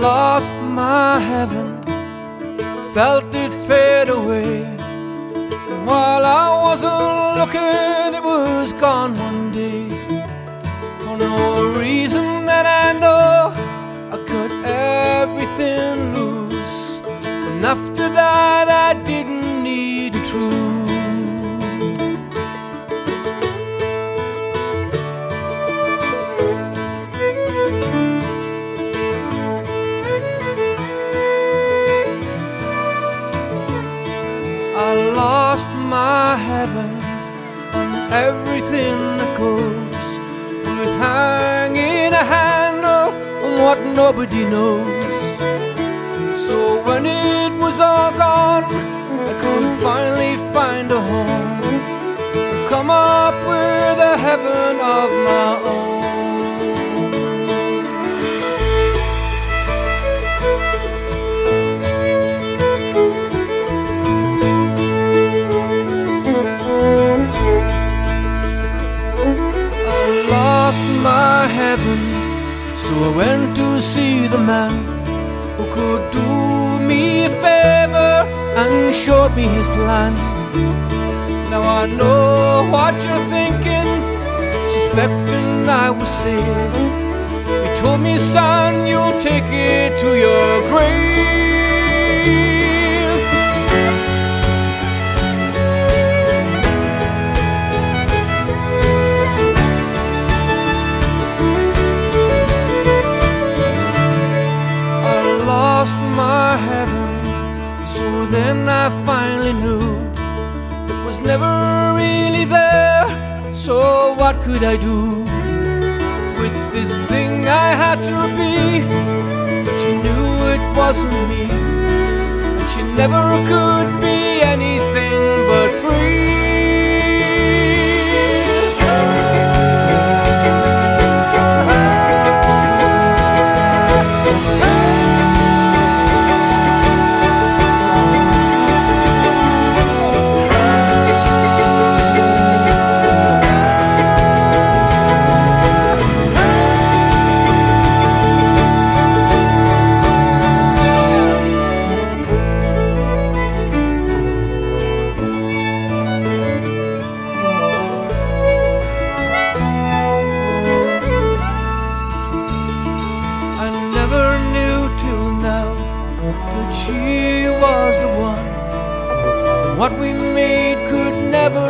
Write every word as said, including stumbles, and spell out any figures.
lost my heaven, felt it fade away. And while I wasn't looking, it was gone one day. For no reason that I know, I cut everything loose. And after that I didn't need a truce. I lost my heaven on everything that goes, with hanging a handle on what nobody knows. So when it was all gone, I could finally find a home, come up with a heaven of my own. Lost my heaven, so I went to see the man who could do me a favor and show me his plan. Now I know what you're thinking, suspecting I was saved. He told me, son, you'll take it to your grave. My heaven, so then I finally knew it was never really there. So what could I do with this thing I had to be? But she knew it wasn't me, and she never could be anything but free. That she was the one. What we made could never